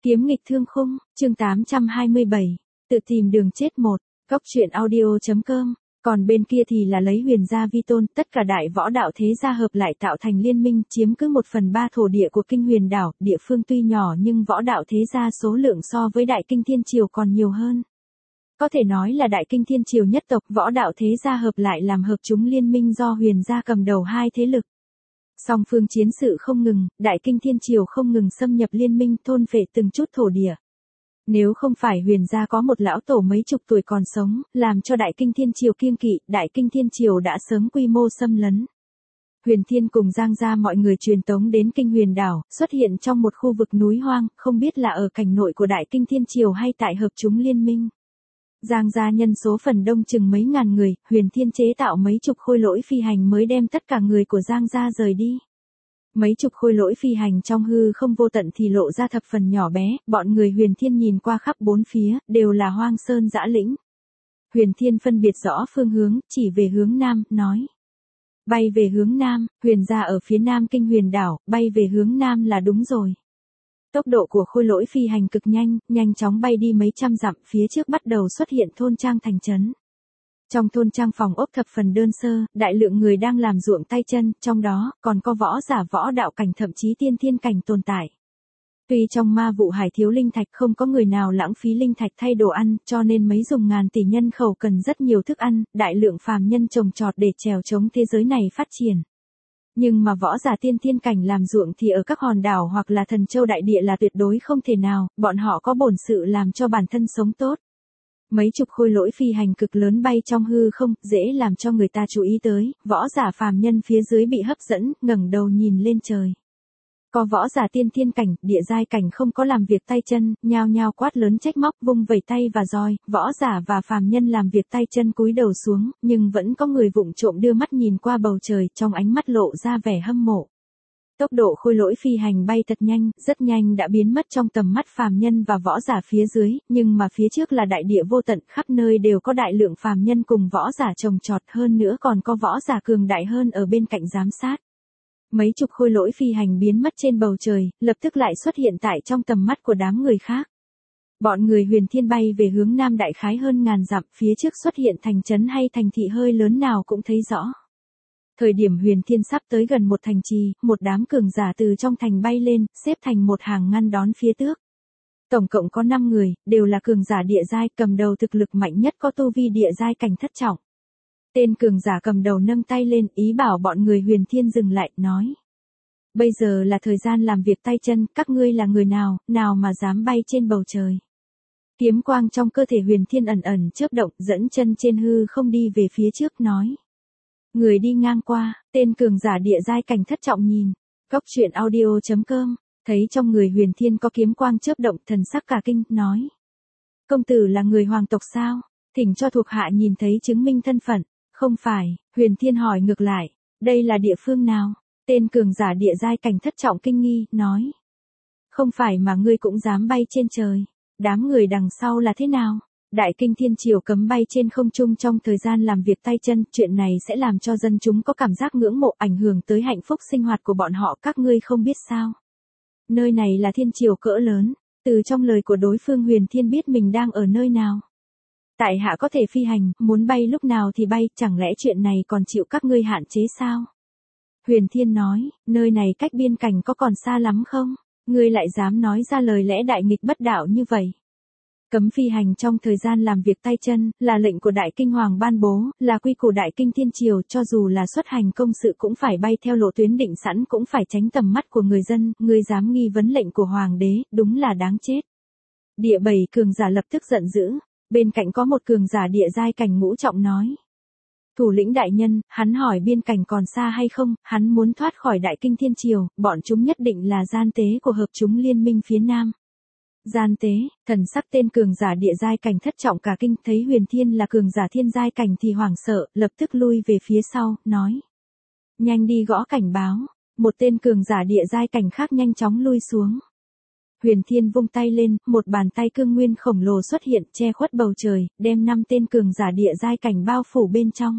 Kiếm nghịch thương khung, chương 827, tự tìm đường chết một, góc truyện audio.com, còn bên kia thì là lấy Huyền gia vi tôn, tất cả đại võ đạo thế gia hợp lại tạo thành liên minh, chiếm cứ 1/3 thổ địa của Kinh Huyền đảo, địa phương tuy nhỏ nhưng võ đạo thế gia số lượng so với Đại Kinh Thiên Triều còn nhiều hơn. Có thể nói là Đại Kinh Thiên Triều nhất tộc, võ đạo thế gia hợp lại làm hợp chúng liên minh do Huyền gia cầm đầu hai thế lực. Song phương chiến sự không ngừng, Đại Kinh Thiên Triều không ngừng xâm nhập liên minh, thôn phệ từng chút thổ địa. Nếu không phải Huyền gia có một lão tổ mấy chục tuổi còn sống, làm cho Đại Kinh Thiên Triều kiêng kỵ, Đại Kinh Thiên Triều đã sớm quy mô xâm lấn. Huyền Thiên cùng Giang gia mọi người truyền tống đến Kinh Huyền đảo, xuất hiện trong một khu vực núi hoang, không biết là ở cảnh nội của Đại Kinh Thiên Triều hay tại hợp chúng liên minh. Giang gia nhân số phần đông chừng mấy ngàn người, Huyền Thiên chế tạo mấy chục khôi lỗi phi hành mới đem tất cả người của Giang gia rời đi. Mấy chục khôi lỗi phi hành trong hư không vô tận thì lộ ra thập phần nhỏ bé, bọn người Huyền Thiên nhìn qua khắp bốn phía, đều là hoang sơn dã lĩnh. Huyền Thiên phân biệt rõ phương hướng, chỉ về hướng nam, nói. Bay về hướng nam, Huyền gia ở phía nam Kinh Huyền đảo, bay về hướng nam là đúng rồi. Tốc độ của khôi lỗi phi hành cực nhanh, nhanh chóng bay đi mấy trăm dặm, phía trước bắt đầu xuất hiện thôn trang thành trấn. Trong thôn trang phòng ốc thập phần đơn sơ, đại lượng người đang làm ruộng tay chân, trong đó còn có võ giả võ đạo cảnh thậm chí tiên thiên cảnh tồn tại. Tuy trong ma vụ hải thiếu linh thạch không có người nào lãng phí linh thạch thay đồ ăn, cho nên mấy dùng ngàn tỷ nhân khẩu cần rất nhiều thức ăn, đại lượng phàm nhân trồng trọt để trèo chống thế giới này phát triển. Nhưng mà võ giả tiên thiên cảnh làm ruộng thì ở các hòn đảo hoặc là Thần Châu đại địa là tuyệt đối không thể nào, bọn họ có bổn sự làm cho bản thân sống tốt. Mấy chục khôi lỗi phi hành cực lớn bay trong hư không, dễ làm cho người ta chú ý tới, võ giả phàm nhân phía dưới bị hấp dẫn, ngẩng đầu nhìn lên trời. Có võ giả tiên thiên cảnh, địa giai cảnh không có làm việc tay chân, nhao nhao quát lớn trách móc, vung vẩy tay và roi, võ giả và phàm nhân làm việc tay chân cúi đầu xuống, nhưng vẫn có người vụng trộm đưa mắt nhìn qua bầu trời, trong ánh mắt lộ ra vẻ hâm mộ. Tốc độ khôi lỗi phi hành bay thật nhanh, rất nhanh đã biến mất trong tầm mắt phàm nhân và võ giả phía dưới, nhưng mà phía trước là đại địa vô tận, khắp nơi đều có đại lượng phàm nhân cùng võ giả trồng trọt, hơn nữa còn có võ giả cường đại hơn ở bên cạnh giám sát. Mấy chục khôi lỗi phi hành biến mất trên bầu trời, lập tức lại xuất hiện tại trong tầm mắt của đám người khác. Bọn người Huyền Thiên bay về hướng nam đại khái hơn ngàn dặm, phía trước xuất hiện thành trấn hay thành thị hơi lớn nào cũng thấy rõ. Thời điểm Huyền Thiên sắp tới gần một thành trì, một đám cường giả từ trong thành bay lên, xếp thành một hàng ngăn đón phía trước. Tổng cộng có 5 người, đều là cường giả địa giai, cầm đầu thực lực mạnh nhất có tu vi địa giai cảnh thất trọng. Tên cường giả cầm đầu nâng tay lên, ý bảo bọn người Huyền Thiên dừng lại, nói. Bây giờ là thời gian làm việc tay chân, các ngươi là người nào, nào mà dám bay trên bầu trời. Kiếm quang trong cơ thể Huyền Thiên ẩn ẩn chớp động, dẫn chân trên hư không đi về phía trước, nói. Người đi ngang qua, tên cường giả địa giai cảnh thất trọng nhìn. Góc truyện audio.com, thấy trong người Huyền Thiên có kiếm quang chớp động, thần sắc cả kinh, nói. Công tử là người hoàng tộc sao? Thỉnh cho thuộc hạ nhìn thấy chứng minh thân phận. Không phải, Huyền Thiên hỏi ngược lại, đây là địa phương nào? Tên cường giả địa giai cảnh thất trọng kinh nghi, nói. Không phải mà ngươi cũng dám bay trên trời. Đám người đằng sau là thế nào? Đại Kinh Thiên Triều cấm bay trên không trung trong thời gian làm việc tay chân, chuyện này sẽ làm cho dân chúng có cảm giác ngưỡng mộ, ảnh hưởng tới hạnh phúc sinh hoạt của bọn họ, các ngươi không biết sao? Nơi này là thiên triều cỡ lớn, từ trong lời của đối phương Huyền Thiên biết mình đang ở nơi nào. Tại hạ có thể phi hành, muốn bay lúc nào thì bay, chẳng lẽ chuyện này còn chịu các ngươi hạn chế sao? Huyền Thiên nói, nơi này cách biên cảnh có còn xa lắm không? Ngươi lại dám nói ra lời lẽ đại nghịch bất đạo như vậy. Cấm phi hành trong thời gian làm việc tay chân, là lệnh của Đại Kinh Hoàng ban bố, là quy củ Đại Kinh Thiên Triều, cho dù là xuất hành công sự cũng phải bay theo lộ tuyến định sẵn, cũng phải tránh tầm mắt của người dân, ngươi dám nghi vấn lệnh của Hoàng đế, đúng là đáng chết. Địa bảy cường giả lập tức giận dữ, bên cạnh có một cường giả địa giai cảnh ngũ trọng nói. Thủ lĩnh đại nhân, hắn hỏi biên cảnh còn xa hay không, hắn muốn thoát khỏi Đại Kinh Thiên Triều, bọn chúng nhất định là gian tế của hợp chúng liên minh phía nam. Gian tế, thần sắc tên cường giả địa giai cảnh thất trọng cả kinh, thấy Huyền Thiên là cường giả thiên giai cảnh thì hoảng sợ, lập tức lui về phía sau, nói. Nhanh đi gõ cảnh báo, một tên cường giả địa giai cảnh khác nhanh chóng lui xuống. Huyền Thiên vung tay lên, một bàn tay cương nguyên khổng lồ xuất hiện, che khuất bầu trời, đem 5 tên cường giả địa giai cảnh bao phủ bên trong.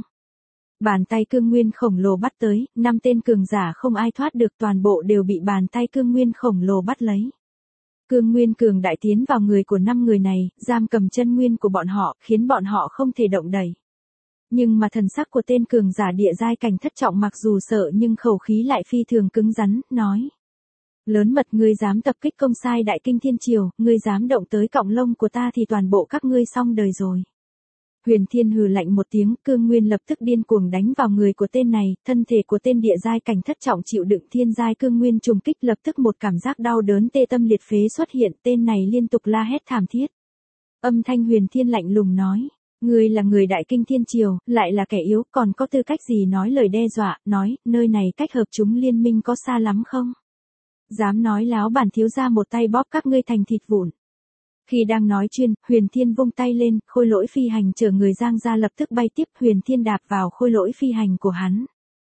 Bàn tay cương nguyên khổng lồ bắt tới, 5 tên cường giả không ai thoát được, toàn bộ đều bị bàn tay cương nguyên khổng lồ bắt lấy. Cương nguyên cường đại tiến vào người của 5 người này, giam cầm chân nguyên của bọn họ, khiến bọn họ không thể động đẩy. Nhưng mà thần sắc của tên cường giả địa giai cảnh thất trọng mặc dù sợ nhưng khẩu khí lại phi thường cứng rắn, nói. Lớn mật, ngươi dám tập kích công sai đại kinh thiên triều, ngươi dám động tới cọng lông của ta thì toàn bộ các ngươi xong đời rồi. Huyền Thiên hừ lạnh một tiếng, cương nguyên lập tức điên cuồng đánh vào người của tên này, thân thể của tên địa giai cảnh thất trọng chịu đựng thiên giai cương nguyên trùng kích, lập tức một cảm giác đau đớn tê tâm liệt phế xuất hiện, tên này liên tục la hét thảm thiết. Âm thanh Huyền Thiên lạnh lùng nói, ngươi là người đại kinh thiên triều, lại là kẻ yếu, còn có tư cách gì nói lời đe dọa, nói, nơi này cách hợp chúng liên minh có xa lắm không? Dám nói láo, bản thiếu gia một tay bóp các ngươi thành thịt vụn. Khi đang nói chuyện, Huyền Thiên vung tay lên, khôi lỗi phi hành chở người Giang gia lập tức bay tiếp, Huyền Thiên đạp vào khôi lỗi phi hành của hắn.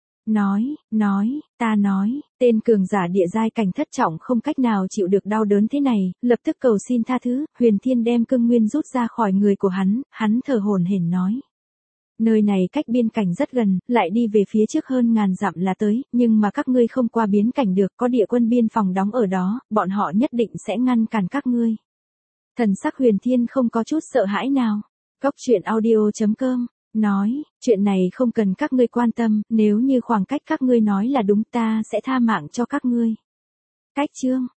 Ta nói, tên cường giả địa giai cảnh thất trọng không cách nào chịu được đau đớn thế này, lập tức cầu xin tha thứ, Huyền Thiên đem cương nguyên rút ra khỏi người của hắn thở hổn hển nói. Nơi này cách biên cảnh rất gần, lại đi về phía trước hơn ngàn dặm là tới, nhưng mà các ngươi không qua biên cảnh được, có địa quân biên phòng đóng ở đó, bọn họ nhất định sẽ ngăn cản các ngươi. Thần sắc Huyền Thiên không có chút sợ hãi nào. Cốc truyện audio.com nói, chuyện này không cần các ngươi quan tâm, nếu như khoảng cách các ngươi nói là đúng ta sẽ tha mạng cho các ngươi. Cách chương